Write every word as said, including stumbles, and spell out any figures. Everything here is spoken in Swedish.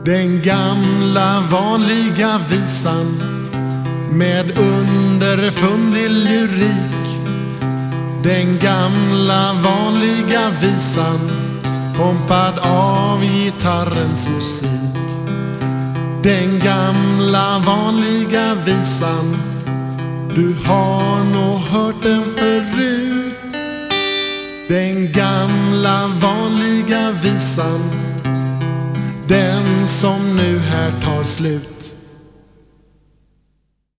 Den gamla vanliga visan med underfundig lyrik. Den gamla vanliga visan kompad av gitarrens musik. Den gamla vanliga visan, du har nog hört den förut. Den gamla vanliga visan, den som nu här tar slut.